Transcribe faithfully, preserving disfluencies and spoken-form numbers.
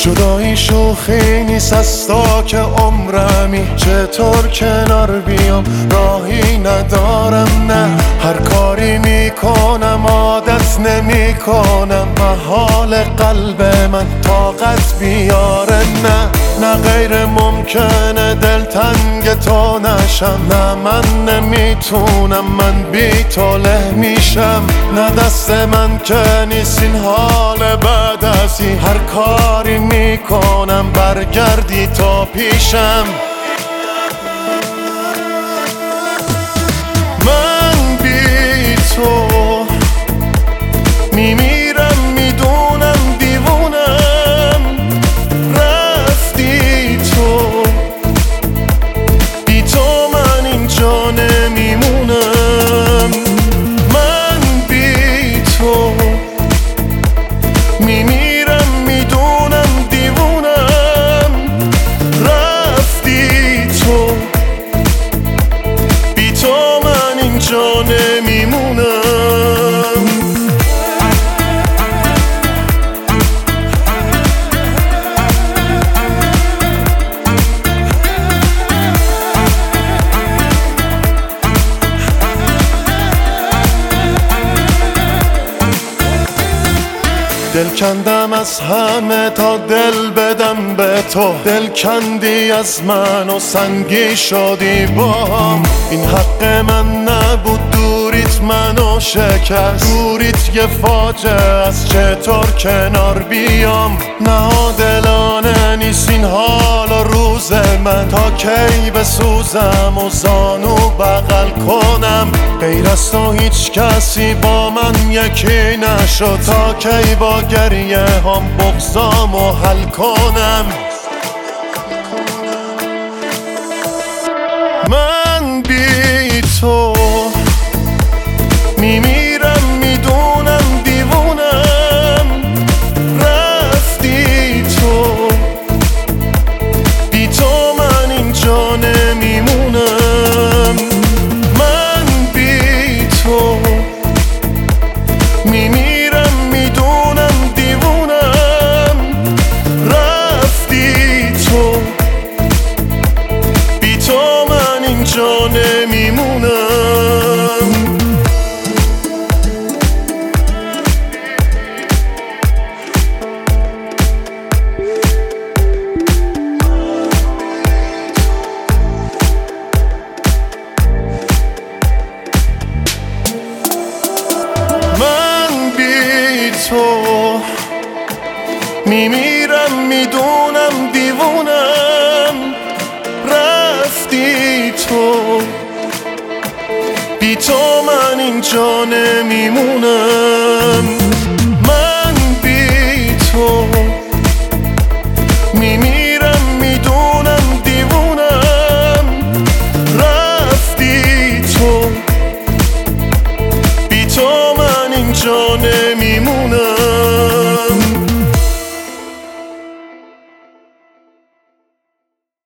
جدایی شوخی نیست از تا که عمرمی، چطور کنار بیام راهی ندارم. نه هر کاری میکنم عادت نمی کنم، محال قلب من طاقت بیاره. نه نه غیر ممکنه دلتنگ تو نشم، نه من نمیتونم من بی تو له میشم. نه دست من که نیست این حال بعد ازی، هر کاری میکنم برگردی تا پیشم. من بی تو میمیرم، میدونم دیوونم، رفتی تو، بی تو من اینجا نمیمونم. من بی تو میمیرم، میدونم دیوونم، رفتی تو، بی تو من اینجا نمیمونم. دل کندم از همه تا دل بدم به تو، دل کندی از من و سنگی شدی باهم. این حق من نبود، دوریت منو شکست، دوریت یه فاجعه از، چطور کنار بیام. نه دلانه نیست این حال و روز من، تا کی بسوزم و زانو بغل کنم. غیر از تو هیچ کسی با من یکی نشد، تا کی با گریه هم بغضامو حل کنم. من بی تو میمیرم، میدونم دیوونم، رفتی تو، بی تو من اینجا نمیمونم. من بی تو میمیرم، میدونم دیوونم، رفتی تو، بی تو من اینجا نمیمونم. تو میمیرم، میدونم دیوونم، رفتی تو، بی تو من اینجا نمیمونم. من بی تو